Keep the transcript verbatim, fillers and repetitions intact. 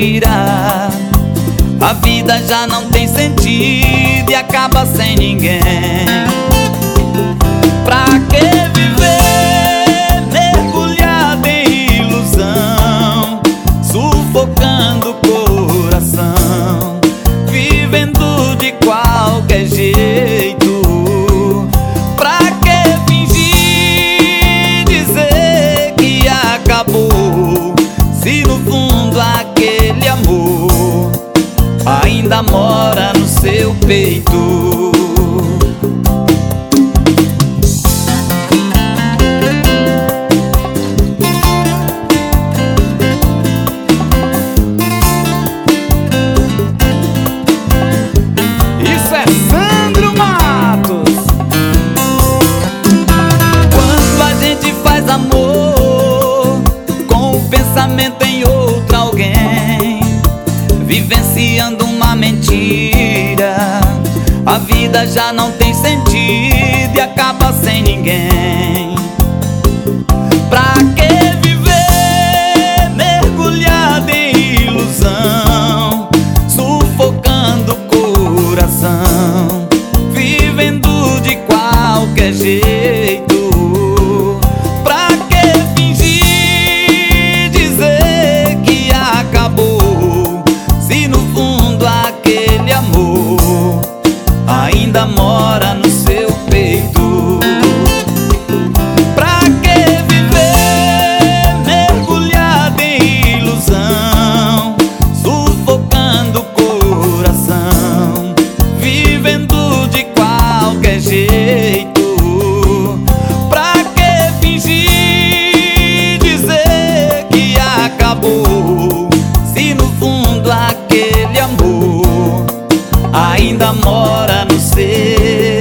mentira. A vida já não tem sentido e acaba sem ninguém. Pra que viver mergulhado em ilusão, sufocando o coração, vivendo de qualquer jeito? Pra que fingir, dizer que acabou, se no fundo aquele amor ainda mora no seu peito? Isso é Sandro Matos. Quando a gente faz amor com o pensamento em outro alguém, vivenciando uma mentira, a vida já não tem sentido e acaba sem ninguém. Pra que viver mergulhado em ilusão, sufocando o coração, vivendo de qualquer jeito? Pra que fingir, dizer que acabou, se no fundo aquele amor ainda mora no seu peito? Pra que viver mergulhado em ilusão, sufocando o coração, vivendo de qualquer jeito? Pra que fingir, dizer que acabou, se no fundo aquele amor ainda mora no seu